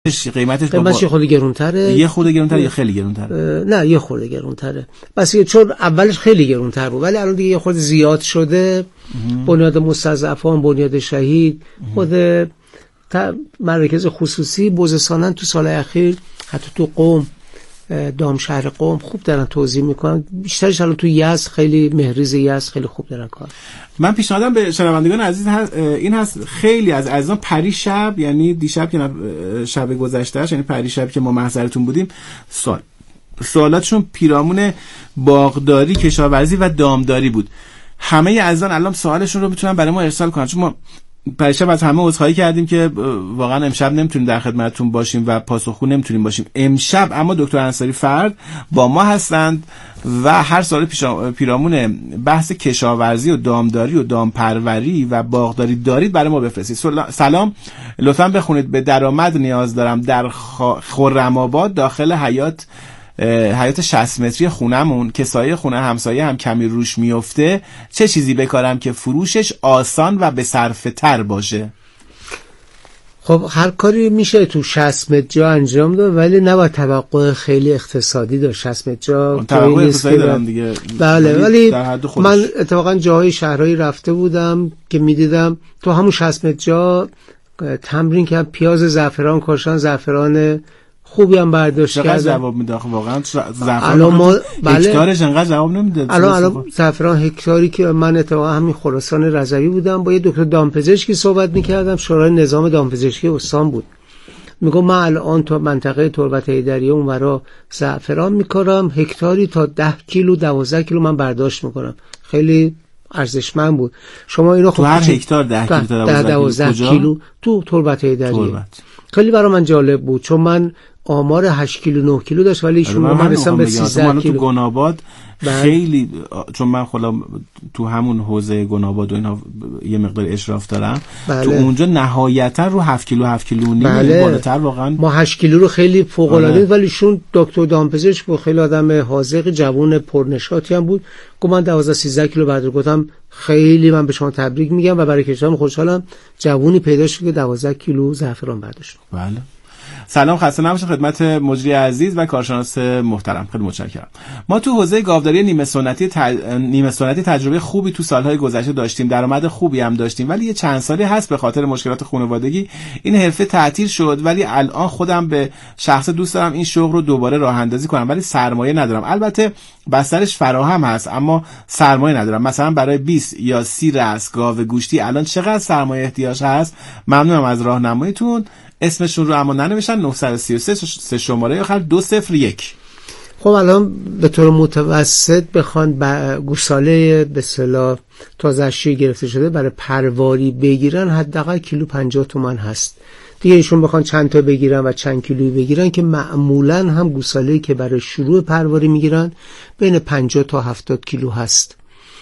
قیمتش خود گرونتره. یه خود گرونتره یا خیلی گرونتره؟ نه یه خورده گرونتره. بس چون اولش خیلی گرونتر بود ولی الان دیگه یه خورده زیاد شده. بنیاد مستضعفان، بنیاد شهید، خود مراکز خصوصی بوزستانن تو سال اخیر حتی تو قم، دام شهر قم خوب دارن توضیح میکنن. بیشترش الان تو یزد، خیلی مهریز یزد خیلی خوب دارن کار. من پیشنهادم به شنوندگان عزیز این هست، خیلی از عزیزان پری شب، یعنی دیشب که شب گذشتهش، یعنی پری شب که ما محضرتون بودیم، سوالاتشون پیرامون باغداری، کشاورزی و دامداری بود. همه عزیزان الان سوالشون رو میتونن برای ما ارسال کنن، چون ما پریشب از همه عذرخواهی کردیم که واقعا امشب نمیتونیم در خدمتتون باشیم و پاسخگو نمیتونیم باشیم امشب، اما دکتر انصاری فرد با ما هستند و هر سال پیرامون بحث کشاورزی و دامداری و دامپروری و باغداری دارید برای ما بفرستید. سلام، لطفاً بخونید به درآمد نیاز دارم در خرم‌آباد داخل حیاط 60 متری خونمون که سایه خونه همسایه هم کمی روش میفته، چه چیزی بکارم که فروشش آسان و به صرفه تر باشه؟ خب هر کاری میشه تو 60 متر جا انجام داد ولی نباید توقع خیلی اقتصادی داشت. 60 متر جا توقع اقتصادی دارم دیگه. بله ولی من اتفاقا جاهای شهرهایی رفته بودم که میدیدم تو همون 60 متر جا تمرین کردن پیاز زعفران کاشتن، زعفران خوبی هم برداشت کردن. چقدر جواب میده واقعا زعفران؟ هکتارش انقدر جواب نمیده. الان زعفران هکتاری که من اتفاقا همین خراسان رضوی بودم با یه دکتر دامپزشکی صحبت میکردم، شورای نظام دامپزشکی استان بود، میگم من الان تو منطقه تربت حیدریه اونورا زعفران میکارم، هکتاری تا 10 کیلو 12 کیلو من برداشت میکنم. خیلی ارزشمند بود. شما اینو تو هر هکتار 10 کیلو تا 12 کیلو تو تربت حیدریه. خیلی برای من جالب بود چون من آمار 8 کیلو 9 کیلو داشت ولی ایشون من رسیدم به 13 کیلو. تو گناباد خیلی، چون من خودم تو همون حوزه گناباد و اینا یه مقدار اشراف دارم. تو اونجا نهایتا رو 7 کیلو 7 کیلو و نیم بالاتر واقعا. ما 8 کیلو رو خیلی فوق العاده ولی ایشون دکتر دامپزشک بود، خیلی آدم حاذق جوون پرنشاطی هم بود. گفت من 12 13 کیلو برداشت. گفتم خیلی من به شما تبریک میگم و برای کشورم خوشحالم جوونی پیدا شد که 12 کیلو زعفران برداشت. بله. سلام، خسته نباشید خدمت مجری عزیز و کارشناس محترم. خیلی متشکرم. ما تو حوزه گاوداری نیمه سنتی تجربه خوبی تو سالهای گذشته داشتیم، درآمد خوبی هم داشتیم، ولی یه چند سالی هست به خاطر مشکلات خانوادگی این حرفه تعطیل شد، ولی الان خودم به شخص دوست دارم این شغل رو دوباره راه اندازی کنم ولی سرمایه ندارم. البته بسترش فراهم هست اما سرمایه ندارم. مثلا برای 20 یا 30 رأس گاو گوشتی الان چقدر سرمایه احتیاج هست؟ ممنونم از راهنماییتون. اسمشون رو اما ننوشتن. 933 شماره آخر 201. خب الان به طور متوسط بخوان گوساله به اصطلاح تازه از شیر گرفته شده برای پرواری بگیرن حداقل کیلو 50 تومان هست. دیگه ایشون بخوان چند تا بگیرن و چند کیلویی بگیرن که معمولا هم گوساله‌ای که برای شروع پرواری میگیرن بین 50 تا 70 کیلو هست.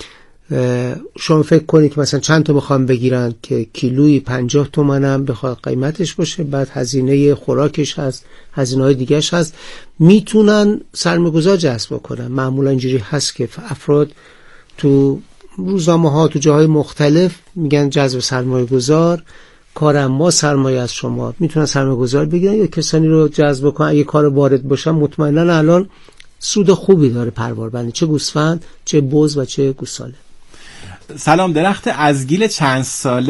شما فکر کنید که مثلا چند تا بخوام بگیرن که کیلویی 50 تومان هم بخواد قیمتش باشه، بعد هزینه خوراکش هست، هزینه‌های دیگه‌اش هست، میتونن سرمایه‌گذار جذب کنن. معمولا اینجوری هست که افراد تو روزنامه‌ها تو جاهای مختلف میگن جذب سرمایه‌گذار، کارم ما سرمایه از شما، میتونن سرمایه‌گذار بگیرن یا کسانی رو جذب کنن. اگه کار وارد باشن مطمئنا الان سود خوبی داره پرواربندی، چه گوسفند چه بز و چه گوساله. سلام، درخت ازگیل چند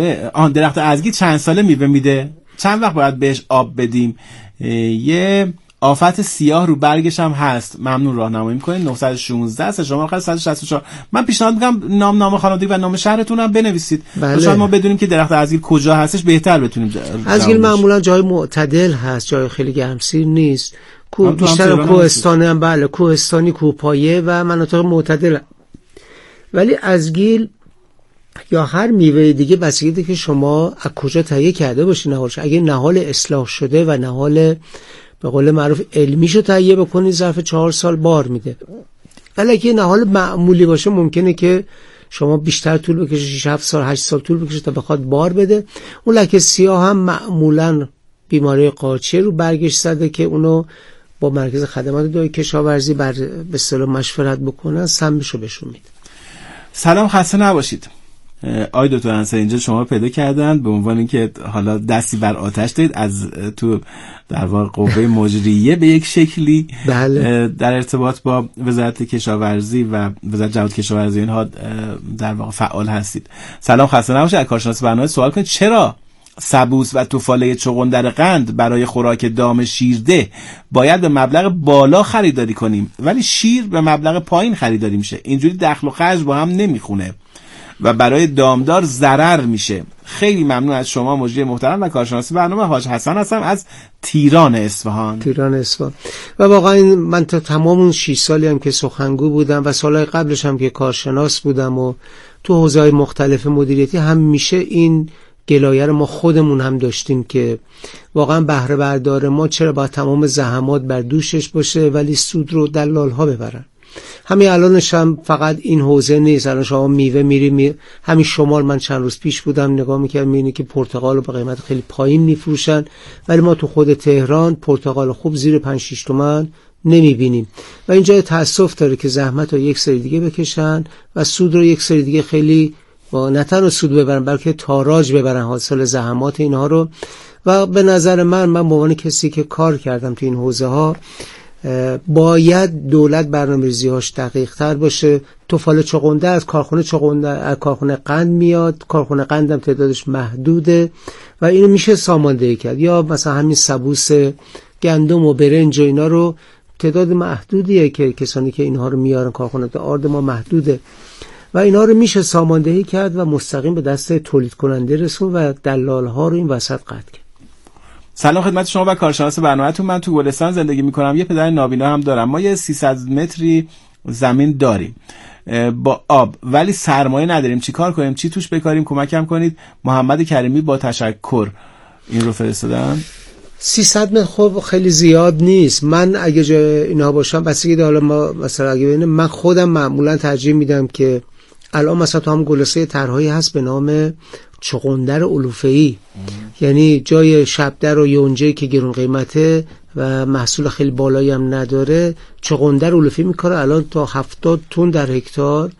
ساله میوه میده؟ چند وقت باید بهش آب بدیم؟ یه آفت سیاه رو برگش هم هست. ممنون راهنمایی میکنید. 916 شما آخر 164. من پیشنهاد میکنم نام خانوادگی و نام شهرتون هم بنویسید. بله. شاید ما بدونیم که درخت ازگیل کجا هستش بهتر بتونیم. ازگیل معمولا جای معتدل هست، جای خیلی گرمسیر نیست. بیشتر کوهستانی هم بله، کوهستانی، کوهپایه و مناطق معتدل. ولی ازگیل یا هر میوه دیگه بستگی که شما از کجا تهیه کرده باشی نهالش. اگه نهال اصلاح شده و نهال به قول معروف علمیشو تهیه بکنی ظرف 4 سال بار میده. ولی اگه نهال معمولی باشه ممکنه که شما بیشتر طول بکشه، 6 7 سال 8 سال طول بکشه تا بخواد بار بده. اون لکه سیاه هم معمولا بیماری قارچیه رو برگش زده که اونو با مرکز خدمات دائمی کشاورزی به اصطلاح مشورت بکنن، سمشو بهشون میده. سلام، خسته نباشید. آقای دکتر انصاری اینجا شما پیدا کردن به عنوان اینکه حالا دستی بر آتش دارید از تو در واقع قوه مجریه به یک شکلی بله. در ارتباط با وزارت کشاورزی و وزارت جهاد کشاورزی اینها در واقع فعال هستید. سلام، خسته نباشید. از کارشناس برنامه سوال کنید چرا سبوس و توفاله چغندر قند برای خوراک دام شیرده باید به مبلغ بالا خریداری کنیم ولی شیر به مبلغ پایین خریداری میشه؟ اینجوری دخل و خرج با هم نمیخونه و برای دامدار ضرر میشه. خیلی ممنون از شما مجری محترم و کارشناس برنامه. حاج حسن هستم از تیران اصفهان. و واقعا من تا تمام اون 6 سالی هم که سخنگو بودم و سالهای قبلش هم که کارشناس بودم و تو حوزه‌های مختلف مدیریتی همیشه این گلایه رو ما خودمون هم داشتیم که واقعا بهره بردار ما چرا باید تمام زحمات بر دوشش باشه ولی سود رو دلال ها ببرن. همین الانش هم فقط این حوزه نیست. الان شما میوه میری همین شمال، من چند روز پیش بودم نگاه میکردم میبینی که پرتقال رو به قیمت خیلی پایین میفروشن ولی ما تو خود تهران پرتقال خوب زیر 5-6 تومن نمیبینیم و اینجا تأسف داره که زحمت رو یک سری دیگه بکشن و سود رو یک سری دیگه خیلی نه تنها سود ببرن بلکه تاراج ببرن حاصل زحمات اینها رو. و به نظر من به عنوان کسی که کار کردم تو این حوزه ها باید دولت برنامه‌ریزی‌هاش دقیق‌تر باشه. توفاله چغندر از کارخونه قند میاد، کارخونه قند هم تعدادش محدوده و اینو میشه ساماندهی کرد. یا مثلا همین سبوس گندم و برنج و اینا رو تعداد محدودیه که کسانی که اینها رو میارن، کارخونه آرد ما محدوده و اینا رو میشه ساماندهی کرد و مستقیم به دست تولید کننده رسون و دلال ها رو این وسط قطع کرد. سلام خدمت شما و کارشناس برنامه‌تون. من تو گلستان زندگی میکنم، یه پدر نابینا هم دارم. ما یه 300 متری زمین داریم با آب ولی سرمایه نداریم. چی کار کنیم؟ چی توش بکاریم؟ کمکم کنید. محمد کریمی با تشکر این رو فرستادن. 300 متر خب خیلی زیاد نیست. من اگه جای اینا باشم بسیاری حالا ما مثلا اگه ببینم من خودم معمولا ترجیح میدم که الان مثلا تو هم گلسه طرحی هست به نام چغندر علوفه‌ای، یعنی جای شبدر و یونجه که گرون قیمته و محصول خیلی بالایی هم نداره، چغندر علوفه‌ای میکنه الان تا 70 تن در هکتار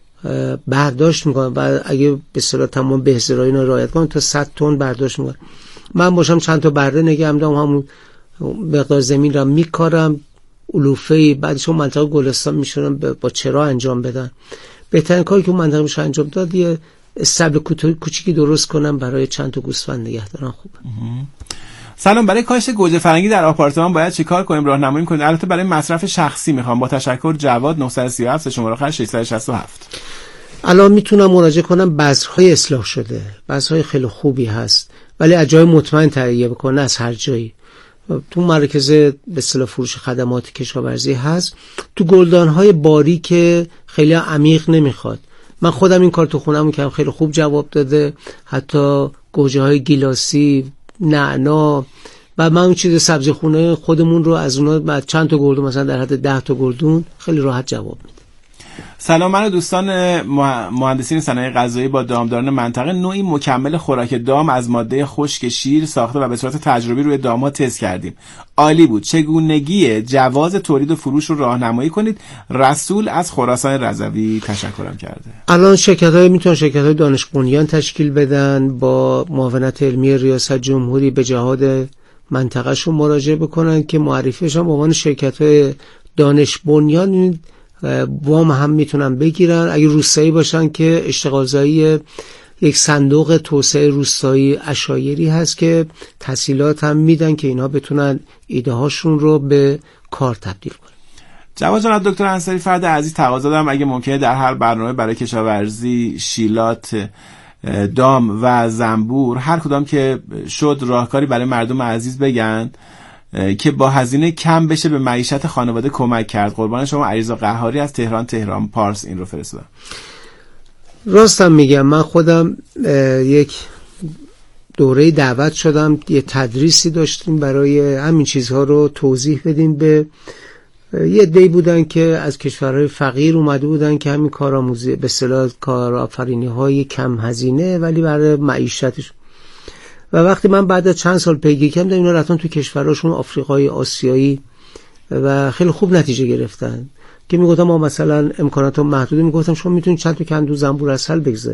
برداشت میکنه و اگه به اصطلاح تمام بهزرایی اینا رعایت کنن تا 100 تن برداشت میکنه. من باشم چند تا بره نگم دارم همون مقدار زمین را میکارم علوفه‌ای، بعدش اون منطقه گلستان میشونم با چرا انجام بدن. بهترین کاری که اون منطقه میشه انجام داد یه استبل کوچیکی درست کنم برای چند تا گوسفند نگه دارن. خوبه. سلام، برای کاشت گوجه فرنگی در آپارتمان باید چیکار کنیم؟ راهنمایی کنید. البته برای مصرف شخصی میخوام. با تشکر. جواد 937 شماره آخر 667. الان میتونم مراجعه کنم بذرهای اصلاح شده، بذرهای خیلی خوبی هست ولی از جای مطمئن تهیه بکنه، از هر جایی. تو مرکز به اصطلاح فروش خدمات کشاورزی هست، تو گلدان‌های باریک خیلی عمیق نمیخواد. من خودم این کار تو خونم کردم، خیلی خوب جواب داده. حتی گوجه‌های گیلاسی، نعنا و من اون چیز سبزی خونه خودمون رو از اونها بعد چند تا گلدون مثلا در حد 10 تا گلدون خیلی راحت جواب میده. سلام، من و دوستان مهندسین صنایع غذایی با دامداران منطقه نوعی مکمل خوراک دام از ماده خشک شیر ساخته و به صورت تجربی روی دام‌ها تست کردیم. عالی بود. چگونگی جواز تولید و فروش رو راهنمایی کنید. رسول از خراسان رضوی تشکرم کرده. الان شرکت‌های میتونن شرکت‌های دانش بنیان تشکیل بدن، با معاونت علمی ریاست جمهوری به جهاد منطقه‌شون مراجعه بکنن که معرفیشون به عنوان شرکت‌های دانش بنیان وام هم میتونن بگیرن. اگه روستایی باشن که اشتغالزایی یک صندوق توسعه روستایی عشایری هست که تسهیلات هم میدن که اینا بتونن ایده هاشون رو به کار تبدیل کنن. جواد جان، دکتر انصاری فرد عزیز تقاضا دارم اگه ممکنه در هر برنامه برای کشاورزی، شیلات، دام و زنبور هر کدام که شد راهکاری برای مردم عزیز بگن که با هزینه کم بشه به معیشت خانواده کمک کرد. قربان شما. عریضا قهاری از تهران پارس این رو فرستادم. راستم میگم من خودم یک دوره دعوت شدم، یه تدریسی داشتیم برای همین چیزها رو توضیح بدیم به یه عده‌ای بودن که از کشورهای فقیر اومده بودن که همین کارآموزی به اصطلاح کارآفرینی‌های کم هزینه ولی برای معیشتش. و وقتی من بعد از چند سال پیگیری کردم اینا رفتن تو کشورهاشون آفریقای، آسیایی و خیلی خوب نتیجه گرفتن که میگفتم ما مثلا امکانات محدوده، میگفتم شما میتونید چند تا کندو زنبور عسل بگذارید.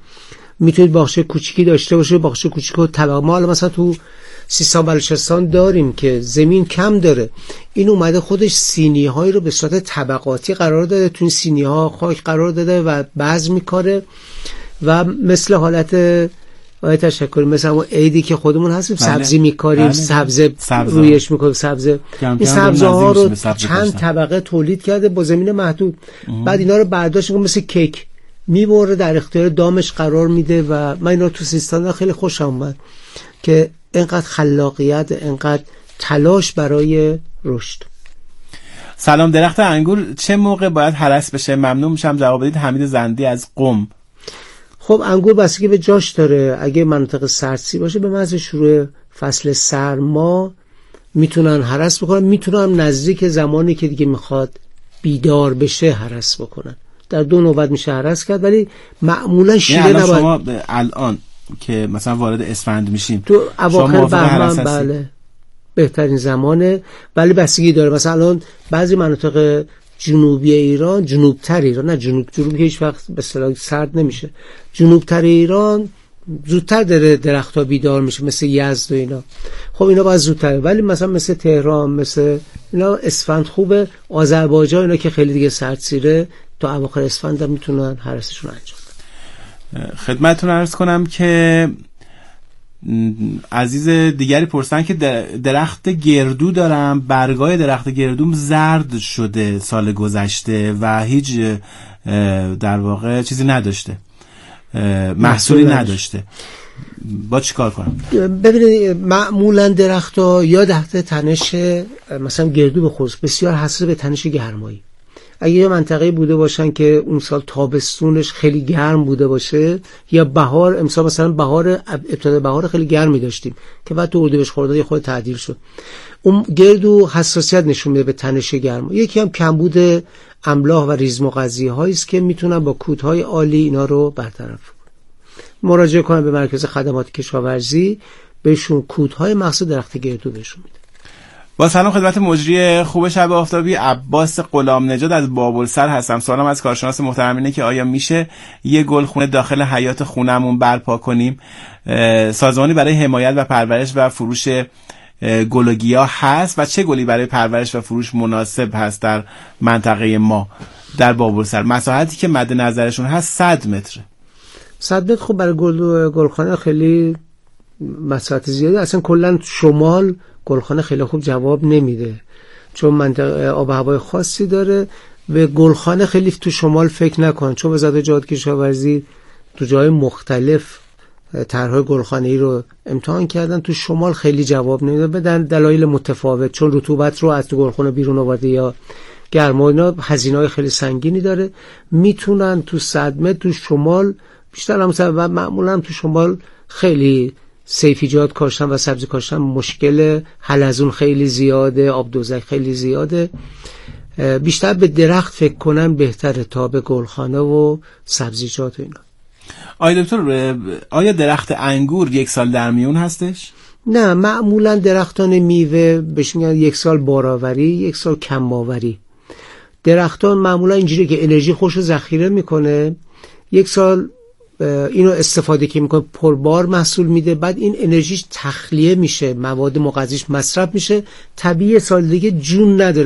میتونید باغچه کوچیکی داشته باشه، باغچه کوچیکو طبقه. ما مثلا تو سیستان بلوچستان داریم که زمین کم داره، این اومده خودش سینی هایی رو به صورت طبقاتی قرار داده، تو این سینی ها خاک قرار داده و بذر میکاره و مثل حالت تشکر مثل اون عیدی که خودمون هستیم سبزی میکاریم، سبزه رویش میکنیم، سبزه این سبزه ها رو چند طبقه تولید کرده با زمین محدود. بعد اینا رو برداشت میکنه مثل کیک میبره در اختیار دامش قرار میده و من اینا تو سیستان خیلی خوشم اومد که اینقدر خلاقیت، اینقدر تلاش برای رشد. سلام، درخت انگور چه موقع باید هرس بشه؟ ممنون میشم جواب بدید. حمید زندی از قم. خب انگور بستگی به جاش داره. اگه منطقه سردسی باشه به محض شروع فصل سرما میتونن هرس بکنن، میتونن نزدیک زمانی که دیگه میخواد بیدار بشه هرس بکنن. در دو نوبت میشه هرس کرد، ولی معمولا شیره نباید. شما الان که مثلا وارد اسفند میشیم تو اواخر بهمن بله بهترین زمانه، ولی بستگی داره. مثلا الان بعضی مناطق جنوبی ایران، جنوبتر ایران، نه جنوب که هیچ وقت به اصطلاح سرد نمیشه، جنوبتر ایران زودتر درخت‌ها بیدار میشه، مثل یزد و اینا. خب اینا باید زودتر، ولی مثلا مثل تهران، مثل اینا اسفند خوبه. آذربایجان اینا که خیلی دیگه سردسیره تا اواخر اسفند هم میتونن هرسشون انجام بدن. خدمتتون عرض کنم که عزیز دیگری پرسن که درخت گردو دارم، برگای درخت گردوم زرد شده سال گذشته و هیچ در واقع چیزی نداشته، محصولی نداشته، با چی کار کنم؟ ببینید معمولا درخت‌ها یا تحت تنش مثلا گردو به خصوص بسیار حساس به تنش گرمایی. اگه یه منطقه بوده باشن که اون سال تابستونش خیلی گرم بوده باشه، یا بهار، امسال مثلا ابتدای بهار خیلی گرمی داشتیم که بعد تو اردیبهشت خرداد یه خورده تعدیل شد، اون گردو حساسیت نشون میده به تنش گرما. یکی هم کمبود املاح و ریزمغذی‌هایی است که میتونن با کودهای عالی اینا رو برطرف کنن. مراجعه کنن به مرکز خدمات کشاورزی، بهشون کودهای مخصوص درخت گردو بهشون میده. با سلام خدمت مجری خوب شب آفتابی، عباس غلام نژاد از بابلسر هستم. سوالم از کارشناس محترم اینه که آیا میشه یه گلخونه داخل حیاط خونمون برپا کنیم؟ سازمانی برای حمایت و پرورش و فروش گل و گیاه هست و چه گلی برای پرورش و فروش مناسب هست در منطقه ما در بابلسر؟ مساحتی که مد نظرشون هست 100 متره. 100 متر خب برای گلخانه خیلی مساحت زیاده. اصلا کلا شمال گلخانه خیلی خوب جواب نمیده، چون منطقه آب و هوای خاصی داره. به گلخانه خیلی تو شمال فکر نکن، چون وزارت جهاد کشاورزی تو جای مختلف طرح‌های گلخانه‌ای رو امتحان کردن، تو شمال خیلی جواب نمیده به دلایل متفاوت، چون رطوبت رو از تو گلخانه بیرون آورده یا گرما، اینا هزینه‌های خیلی سنگینی داره. میتونن تو 100 متر تو شمال بیشتر هم معمولا تو شمال خیلی سیفیجات کاشتن و سبزی کاشتن مشکل حلزون خیلی زیاده، آب دوزک خیلی زیاده. بیشتر به درخت فکر کنن بهتره تا به گلخانه و سبزیجات و اینا. آیا دکتر، آیا درخت انگور 1 سال در میون هستش؟ نه، معمولا درختان میوه بهش میگن 1 سال بارآوری، 1 سال کم آوری. درختان معمولا اینجوریه که انرژی خوش رو ذخیره میکنه، 1 سال اینو استفاده که میکنه پربار محصول میده، بعد این انرژیش تخلیه میشه، مواد مغذیش مصرف میشه، طبیعی سال دیگه جون نداره.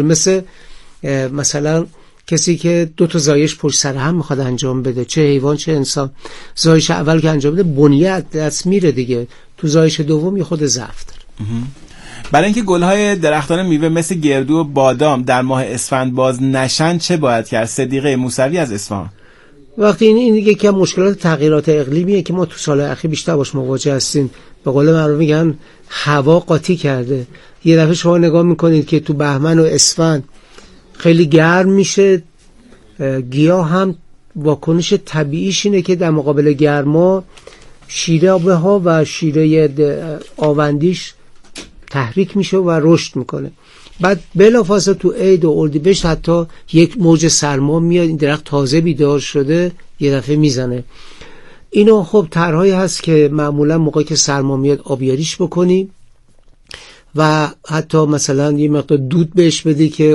مثلا کسی که 2 تا زایش پشت سر هم میخواد انجام بده، چه حیوان چه انسان، زایش اول که انجام بده بنیه دست میره دیگه، تو زایش دوم یه خود ضعف داره. برای اینکه گل‌های درختان میوه مثل گردو و بادام در ماه اسفند باز نشن چه باید کرد؟ صدیقه موسوی از اصفهان. وقتی این دیگه که مشکلات تغییرات اقلیمیه که ما تو سال اخیر بیشتر باش مواجه هستیم، به قول معروف میگن هوا قاطی کرده. یه دفعه شما نگاه میکنید که تو بهمن و اسفند خیلی گرم میشه، گیاه هم واکنش طبیعیش اینه که در مقابل گرما شیره آبها و شیره آوندیش تحریک میشه و رشد میکنه. بعد بلافاصله تو عید و اردیبهشت حتی یک موج سرما میاد، این درخت تازه بیدار شده یه دفعه میزنه. اینا خب طرحهایی هست که معمولا موقعی که سرما میاد آبیاریش بکنی و حتی مثلا یه مقدار دود بهش بدی که اون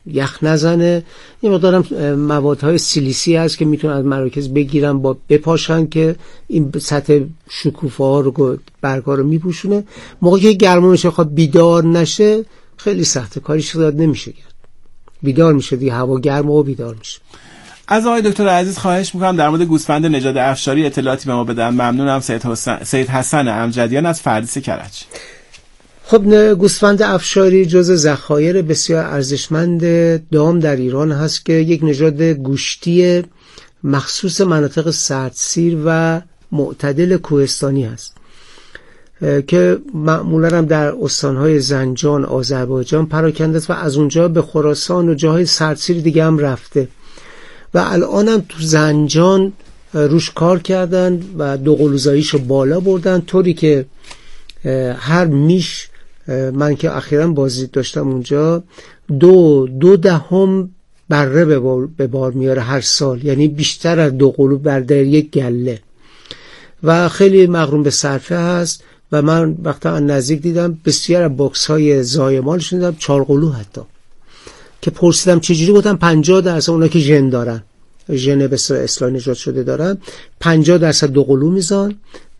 یخ نزنه. یه مقدارم موادهای سیلیسی هست که میتونن از مراکز بگیرن با بپاشن که این سطح شکوفه ها رو برگا رو میپوشونه. موقعی که گرما میشه خب بیدار نشه خیلی سخته، کاریش زیاد نمیشه کرد. بیدار میشه دیگه، هوا گرمه و بیدار میشه. از آقای دکتر عزیز خواهش میکنم در مورد گوسفند نژاد افشاری اطلاعاتی به ما بدن. ممنونم. سید حسن امجدیان از فردیس کرج. خب گوسفند افشاری جز ذخایر بسیار ارزشمند دام در ایران هست که یک نژاد گوشتی مخصوص مناطق سردسیر و معتدل کوهستانی هست که معمولا هم در استانهای زنجان، آذربایجان پراکنده است و از اونجا به خراسان و جاهای سردسیر دیگه هم رفته و الان هم تو زنجان روش کار کردن و دوقلوزاییشو بالا بردن، طوری که هر میش، من که اخیراً بازدید داشتم اونجا، 2.2 بره به بار میاره هر سال، یعنی بیشتر از 2 قلوب در یک گله و خیلی مغروم به صرفه هست. و من وقتا نزدیک دیدم بسیار باکس های زایمالشون دیدم 4 قلو حتی، که پرسیدم چجوری، گفتم 50% اونا که ژن دارن، ژن به اصلاح نژاد شده دارن، 50% 2 قلو میزان،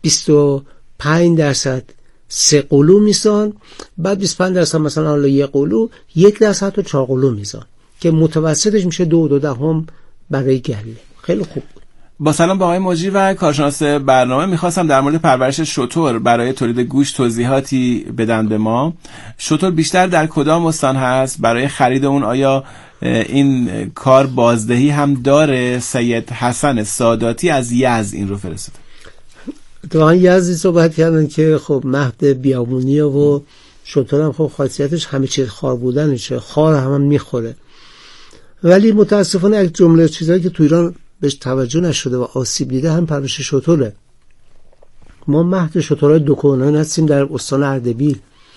25% 3 قلو میزان، بعد 25% مثلا حالا 1 قلو، 1% تو 4 قلو میزان که متوسطش میشه 2.2 برای گله. خیلی خوب بود. با سلام به آقای مجری و کارشناس برنامه، میخواستم در مورد پرورش شتر برای تولید گوشت توضیحاتی بدن به ما. شتر بیشتر در کدام استان هست؟ برای خرید اون آیا این کار بازدهی هم داره؟ سید حسن ساداتی از یزد این رو فرستاد. تو یزدی صحبت کردن که خب مهد بیابونیه و شتر هم خب خاصیتش همه چیز خار بودنشه، خار هم میخوره، ولی متاسفانه یک جمله چیزایی که تو ایران بهش توجه نشده و آسیب دیده هم پرورش شتره. ما مهد شترهای دکونان هستیم در استان اردبیل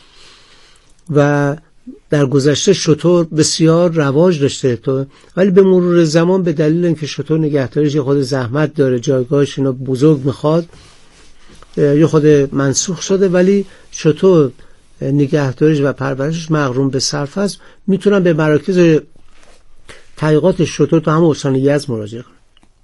و در گذشته شتر بسیار رواج داشته ولی به مرور زمان به دلیل اینکه شتر نگهداریش خود زحمت داره، جایگاهش اینو بزرگ میخواد، یه خود منسوخ شده، ولی شتر نگهداریش و پرورشش مغروم به صرفه است. میتونن به مراکز تحقیقات شتر تو همون استان یزد مراجعه کنن.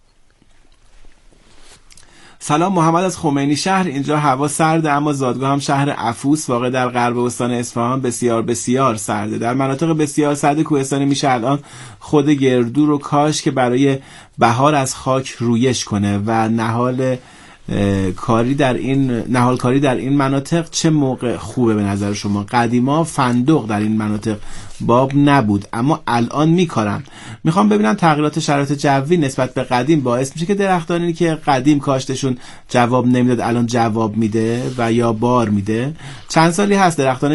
سلام، محمد از خمینی شهر. اینجا هوا سرده اما زادگاه هم شهر افوس واقع در غرب استان اصفهان بسیار بسیار سرده. در مناطق بسیار سرد کوهستانی میشه الان خود گردو رو کاش که برای بهار از خاک رویش کنه و نهال کاری در این مناطق چه موقع خوبه به نظر شما؟ قدیما فندق در این مناطق باب نبود اما الان میکارن. میخوام ببینم تغییرات شرایط جوی نسبت به قدیم باعث میشه که درختانی که قدیم کاشتشون جواب نمیداد الان جواب میده و یا بار میده. چند سالی هست درختان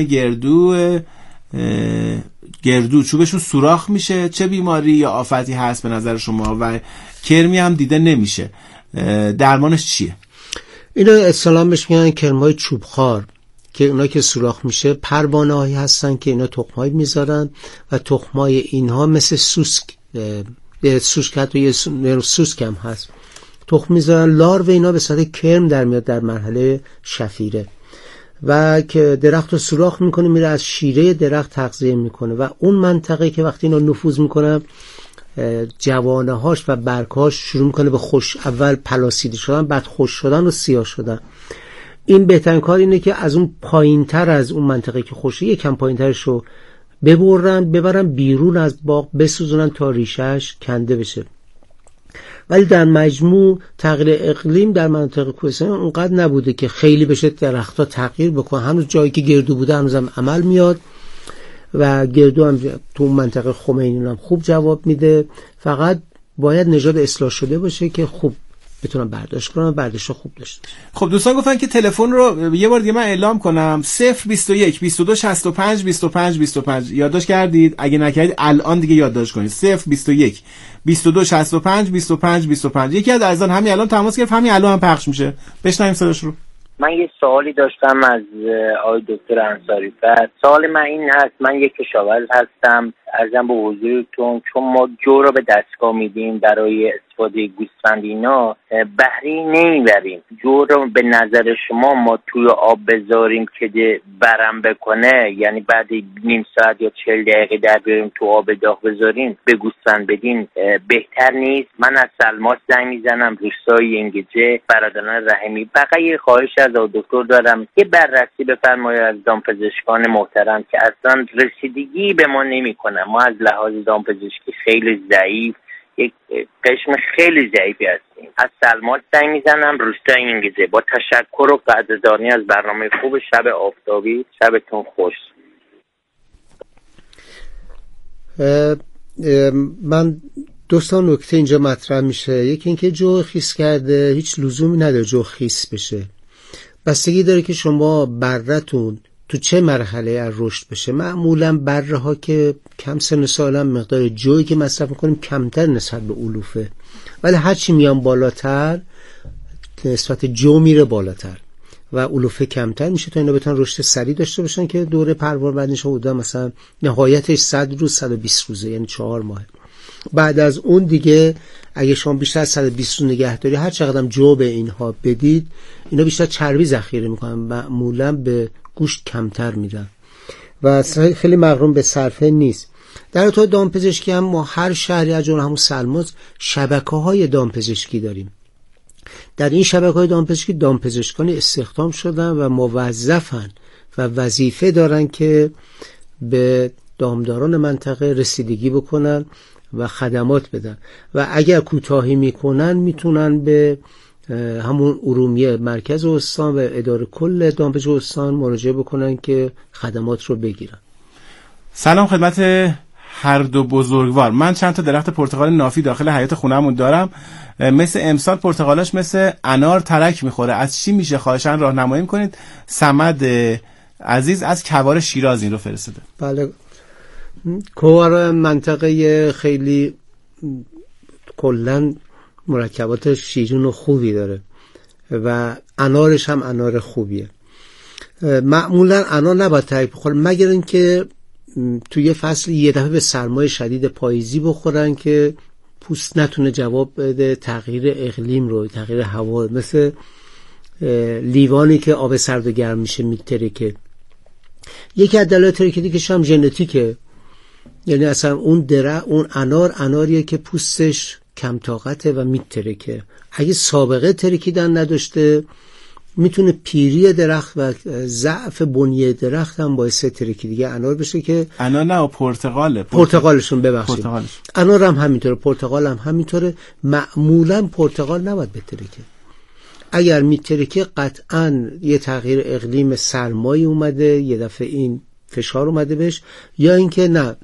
گردو چوبشون سوراخ میشه، چه بیماری یا آفتی هست به نظر شما؟ و کرمی هم دیده نمیشه، درمانش چیه؟ اینا اصطلاحاً بهش میگن کرمای چوبخوار، که اونا که سوراخ میشه پروانه‌هایی هستن که اینا تخم‌های میذارن و تخم‌های اینها مثل سوسک حتی یه سوسک هم هست، تخم میذارن، لارو اینا به صورت کرم در میاد در مرحله شفیره و که درخت رو سوراخ میکنه، میره از شیره درخت تغذیه میکنه و اون منطقه که وقتی اینا نفوذ میکنه جوانه هاش و برگهاش شروع میکنه به اول پلاسیدی شدن، بعد خوش شدن و سیاه شدن. این بهترین کار اینه که از اون پایینتر از اون منطقه که خوشه یکم پایینترش رو ببرن بیرون از باغ، بسوزونن تا ریشهش کنده بشه. ولی در مجموع تغییر اقلیم در مناطق کوهستانی اونقدر نبوده که خیلی بشه درخت‌ها تغییر بکنه. هنوز جایی که گردو بوده هنوزم عمل میاد و گردو هم تو اون منطقه خمینی هم خوب جواب میده، فقط باید نژاد اصلاح شده باشه که خوب بتونم برداشت کنم، برداشت خوب داشته باشه. خب دوستان گفتن که تلفن رو یه بار دیگه من اعلام کنم، 021 22 65 25 25. یادداشت کردید؟ اگه نکردید الان دیگه یادداشت کنید. 021 22 65 25 25. یکی از عزیزان همین الان تماس گرفت، همین الان هم پخش میشه، بشنویم صداش رو. من یه سوالی داشتم از آقای دکتر انصاری. بعد سوال من این هست، من یک کشاورز هستم، عرضم به حضورتون، چون ما جو رو به دستگاه میدیم برای استفاده گوسفند اینا بهره نمیبریم. جور به نظر شما ما توی آب بذاریم که برم بکنه، یعنی بعد نیم ساعت یا 40 دقیقه در بیاریم تو آب داغ بذاریم به گوسفند بدیم بهتر نیست؟ من از سلماس زنگ میزنم، روستای انگیجه، برادران رحیمی. فقط یه خواهش از دکتر دارم، یه بررسی بفرمایید از دامپزشکان محترم که اصلا رسیدگی به ما نمیکنن. ما از لحاظ دامپزشکی خیلی ضعیف، یک قشم خیلی ضعیفی هستیم. از سلماس زنگ میزنم، روستای انگیزه. با تشکر و قدردانی از برنامه خوب شب آفتابی. شبتون خوش. من دوستان نکته اینجا مطرح میشه. یکی اینکه جو خیس کرده هیچ لزومی نداره جو خیس بشه، بستگی داره که شما بره‌تون تو چه مرحله از رشد بشه. معمولا بره ها که کم سن سالن مقدار جویی که مصرف میکنیم کمتر نسبت به علوفه، ولی هرچی میان بالاتر نسبت جو میره بالاتر و علوفه کمتر میشه تا اینا بتونن رشد سریع داشته باشن که دوره پروار بعدش حدودا مثلا نهایتش 100 روز 120 روزه، یعنی 4 ماه. بعد از اون دیگه اگه شما بیشتر از 120 روز نگه داری، هر چقدر جو به اینها بدید اینا بیشتر چربی ذخیره میکنن، معمولا به گوشت کمتر میدن و خیلی مغروم به صرفه نیست. در تو دامپزشکی هم ما هر شهری از جمله همون سلماس شبکه‌های دامپزشکی داریم. در این شبکه‌های دامپزشکی دامپزشکان استخدام شدن و موظفن و وظیفه دارن که به دامداران منطقه رسیدگی بکنن و خدمات بدن و اگر کوتاهی میکنن میتونن به همون ارومیه مرکز استان و اداره کل دامپزشکی استان مراجعه بکنن که خدمات رو بگیرن. سلام خدمت هر دو بزرگوار. من چند تا درخت پرتقال نافی داخل حیاط خونه‌مون دارم. مثل امسال پرتقالاش مثل انار ترک میخوره. از چی میشه خواهشاً راهنمایی میکنید؟ صمد عزیز از کوار شیراز این رو فرستاده. بله، کوار منطقه خیلی کلاً مرکبات شیرین و خوبی داره و انارش هم انار خوبیه. معمولا انار نباید ترک بخوره مگر اینکه توی فصل یه دفعه به سرمای شدید پاییزی بخورن که پوست نتونه جواب بده تغییر اقلیم رو، تغییر هوا، مثل لیوانی که آب سرد و گرم میشه میترکه. یکی از دلایل ترکیدگیش هم ژنتیکه، یعنی اصلا اون اناریه که پوستش کم طاقته و میترکه. اگه سابقه ترکیدن نداشته میتونه پیری درخت و ضعف بنیه درخت هم باعث ترکیدگی انار بشه که انار نه پرتقالشون ببخشید. انار هم همینطوره، پرتقال هم همینطوره. معمولا پرتقال نباید بترکه. اگر میترکه قطعا یه تغییر اقلیم سرمایی اومده، یه دفعه این فشار اومده بهش، یا اینکه نه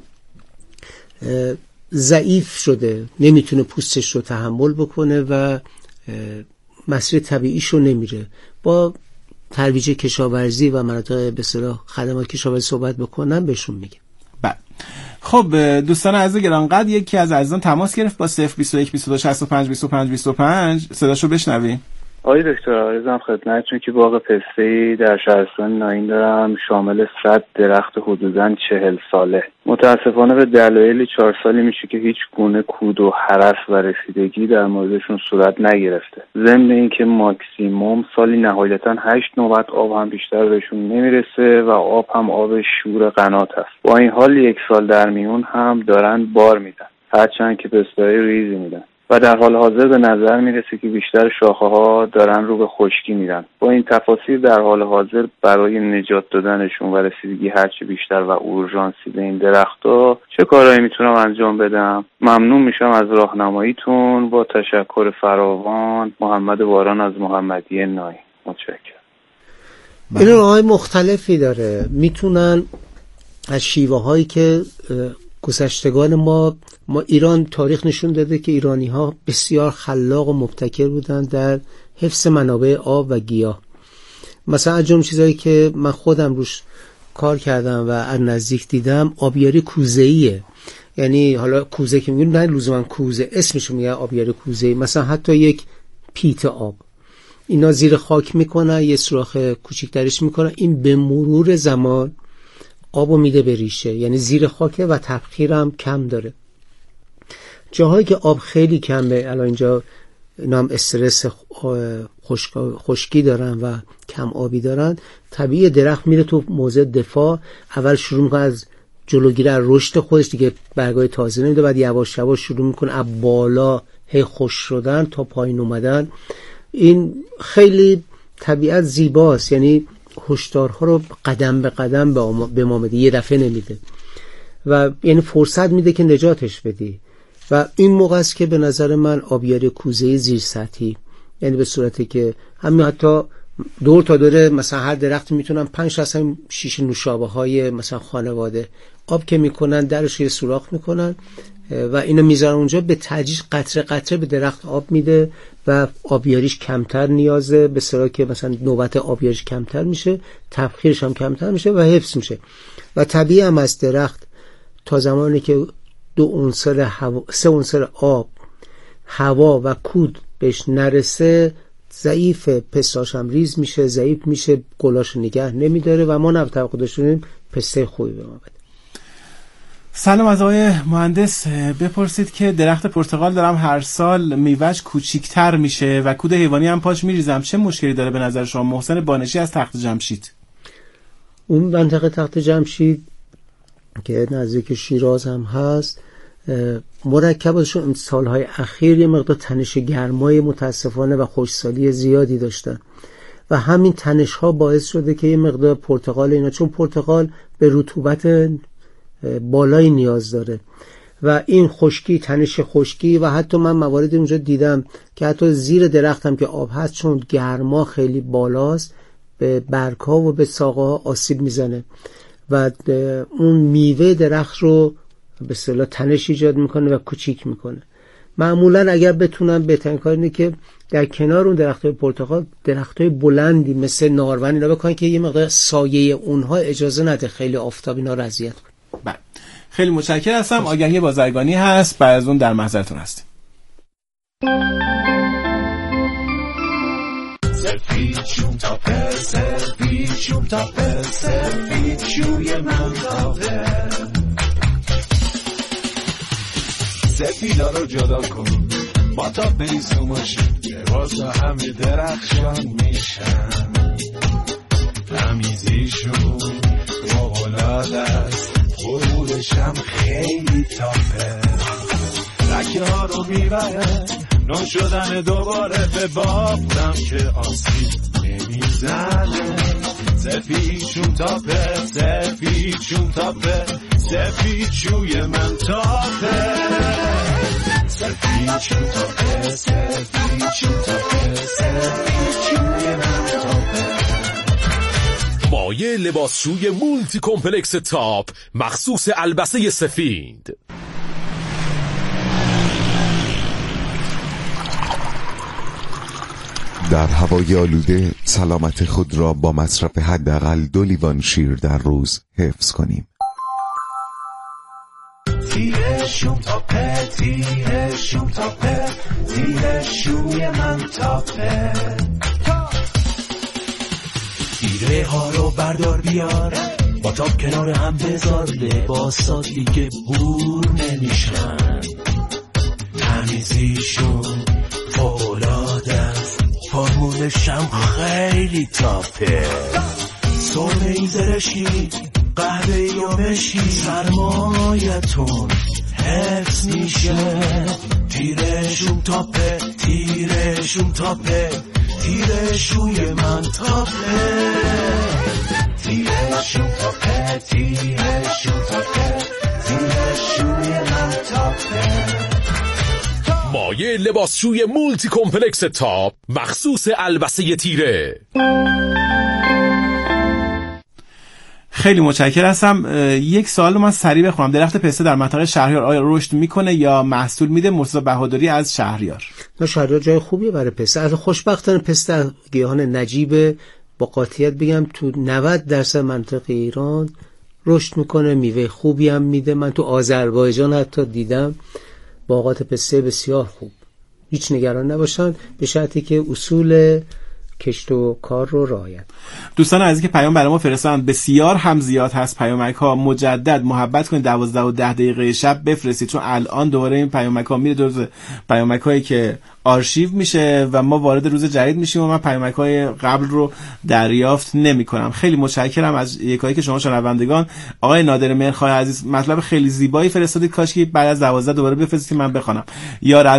ضعیف شده، نمیتونه پوستش رو تحمل بکنه و مسیر طبیعیشو نمیره. با ترویج کشاورزی و مناطق به اصطلاح خدمات کشاورزی صحبت بکنم بهشون میگم. بله. خب دوستان عزیز گرانقدر، یکی از عزیزان تماس گرفت با 021 22 65 25 25. صداشو بشنویم. آقای دکتر عرضم خدمتتون که باغ پسته‌ای در شهرستان ناین دارم شامل 100 درخت حدوداً 40 ساله. متاسفانه به دلایل 4 سالی میشه که هیچ گونه کود و هرس و رسیدگی در موردشون صورت نگرفته. ضمن اینکه ماکسیموم سالی نهایتاً 8 نوبت آب هم بیشتر بهشون نمیرسه و آب هم آب شور قنات هست. با این حال 1 سال در میون هم دارن بار میدن، هرچند که پسته‌ای ریزی میدن و در حال حاضر به نظر میرسه که بیشتر شاخه ها دارن رو به خشکی میرن. با این تفاصیل در حال حاضر برای نجات دادنشون و رسیدگی هرچی بیشتر و اورژانسی به این درخت‌ها چه کارهایی میتونم انجام بدم؟ ممنون میشم از راهنماییتون. با تشکر فراوان. محمد باران از محمدیه ناین. متشکرم. این راه‌های مختلفی داره. میتونن از شیوه هایی که گذشتگان ما ایران تاریخ نشون داده که ایرانی ها بسیار خلاق و مبتکر بودن در حفظ منابع آب و گیاه. مثلا از جمله چیزایی که من خودم روش کار کردم و از نزدیک دیدم آبیاری کوزه‌ایه. یعنی حالا کوزه که میگن نه لزوما کوزه، اسمشو میگه آبیاری کوزه‌ای. مثلا حتی یک پیت آب اینا زیر خاک میکنن، یه سوراخ کوچیک درش میکنن، این به مرور زمان آبو میده به ریشه، یعنی زیر خاکه و تبخیر هم کم داره. جاهایی که آب خیلی کمه، الان اینجا اینا هم استرس خشکی دارن و کم آبی دارن، طبیعی درخت میره تو موضع دفاع، اول شروع میکنه از جلوگیری از رشد خودش، دیگه برگای تازه نمیده، بعد یواش یواش شروع میکنه از بالا هی خشک شدن تا پایین اومدن. این خیلی طبیعت زیباست، یعنی هشدارها رو قدم به قدم به ما میده، یه دفعه نمیده و یعنی فرصت میده که نجاتش بدی. و این موقع است که به نظر من آبیاری کوزه زیر سطحی، یعنی به صورتی که همین حتی دور تا دوره مثلا هر درخت میتونن 5 تا اصلا شیشه نوشابه های مثلا خانواده آب که میکنن درش یه سوراخ میکنن و اینو میذارن اونجا، به تدریج قطره قطره به درخت آب میده و آبیاریش کمتر نیازه، به صورتی که مثلا نوبت آبیاریش کمتر میشه، تبخیرش هم کمتر میشه و حفظ میشه. و طبیعی هم از درخت تا زمانی که 3 عنصر آب، هوا و کود بهش نرسه ضعیف، پستاش هم ریز میشه، ضعیف میشه، گلاش نگه نمیداره و ما نباید داشتیم پسته خوبی به ما بده. سلام از آقای مهندس. بپرسید که درخت پرتقال دارم هر سال میوهش کوچیک‌تر میشه و کود حیوانی هم پاش میریزم، چه مشکلی داره به نظر شما؟ محسن بانشی از تخت جمشید. اون منطقه تخت جمشید که نزدیک شیراز هم هست، مرکباتشون سالهای اخیر یه مقدار تنش گرمای متاسفانه و خشکسالی زیادی داشتن و همین تنش ها باعث شده که یه مقدار پرتقال اینا، چون پرتقال به رطوبت بالایی نیاز داره و این خشکی، تنش خشکی و حتی من موارد اونجا دیدم که حتی زیر درخت هم که آب هست چون گرما خیلی بالاست به برگ‌ها و به ساقه‌ها آسیب میزنه و اون میوه درخت رو به اصطلاح تنش ایجاد میکنه و کوچیک میکنه. معمولا اگر بتونن بهترین کار اینه که در کنار اون درختای پرتقال درختای بلندی مثل نارون اینا بکنن که یه مقدار سایه اونها اجازه نده خیلی آفتاب اینا رو اذیت کنه. بله، خیلی متشکرم هستم. آگهی بازرگانی هست، بعد از اون در محضرتون هستیم. سفید شوم تاپه، سفید شوم تاپه، سفید شوی من تاپه، سفیدا رو جدا کن با تاپه ایزوماشون، لباسا همه درخشان میشن، تمیزیشون فوق‌العاده است، غرورش هم خیلی تاپه، رکه ها رو میبره نون شدن دوباره به بافتم که آسیب نمیزنه، سفید شوم تاپه، سفید شوم تاپه، سفید شوی من تاپه، سفید شوم تاپه، سفید شوم تاپه، سفید شوی من تاپه. مایه لباسشوی مولتی کمپلکس تاپ مخصوص البسه سفید. در هوای آلوده سلامت خود را با مصرف حداقل 2 لیوان شیر در روز حفظ کنیم. تیره شوم تاپه، تیره شوم تاپه، تیره شوی من تاپه، تیره ها رو بردار بیار با تاپ کنار هم بذار، لباسات دیگه بور نمیشن، تمیزیشون فوق‌العاده است، فرمولش هم خیلی تاپه، سرمه‌ای زرشی قهوه‌ای و مشکی سرمایتون حفظ میشه، تیره شوم تاپه، تیره شوم تاپه، تیره شوی من تاپه، تیره شوم تاپه، تیره شوم تاپه، تیره شوی من تاپه. مایه لباسشوی مولتی کمپلکس تاپ مخصوص البسه تیره. خیلی متشکرم هستم. یک سوال رو من سریع بخونم. درخت پسته در منطقه شهریار آیا رشد میکنه یا محصول میده؟ مرتضی بهادری از شهریار. نه، شهریار جای خوبیه برای پسته. از خوشبختانه پسته گیاهان نجیب، با قاطعیت بگم تو 90% منطقه ایران رشد میکنه، میوه خوبی هم میده. من تو آذربایجان حتی دیدم باغات پسته بسیار خوب. هیچ نگران نباشن، به شرطی که اصول کشت و کار رو رعایت. دوستان عزیزی که پیام برای ما فرستادن بسیار هم زیاد هست پیامک ها، مجدد محبت کنید 12 و 10 دقیقه شب بفرستید، چون الان دوباره این پیامک ها میره جزو پیامک هایی که آرشیو میشه و ما وارد روز جدید میشیم و من پیامک های قبل رو دریافت نمی کنم. خیلی متشکرم از یکایی که شما شنوندگان. آقای نادر مهرخواه عزیز مطلب خیلی زیبایی فرستادید، کاش که بعد از 12 دوباره بفرستید من بخونم. یا